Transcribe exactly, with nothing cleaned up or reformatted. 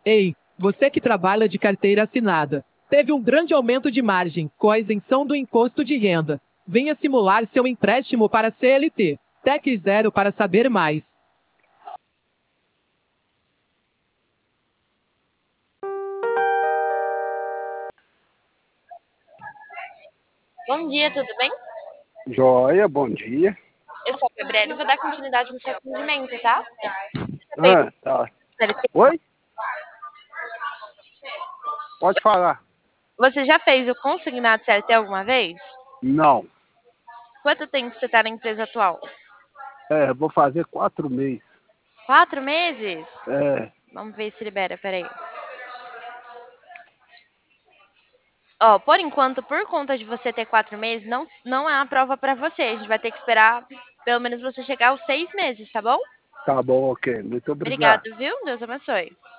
Ei, você que trabalha de carteira assinada, teve um grande aumento de margem com a isenção do imposto de renda. Venha simular seu empréstimo para C L T. Tec Zero para saber mais. Bom dia, tudo bem? Joia, bom dia. Eu sou a Gabriela e vou dar continuidade no seu atendimento, tá? Ah, tá. Oi? Pode falar. Você já fez o consignado C L T alguma vez? Não. Quanto tempo você está na empresa atual? É, vou fazer quatro meses. Quatro meses? É, Vamos ver se libera, peraí. Ó, por enquanto, por conta de você ter quatro meses, não, não é uma prova para você. A gente vai ter que esperar pelo menos você chegar aos seis meses, tá bom? tá bom, ok. Muito obrigado. Obrigado, viu? Deus abençoe.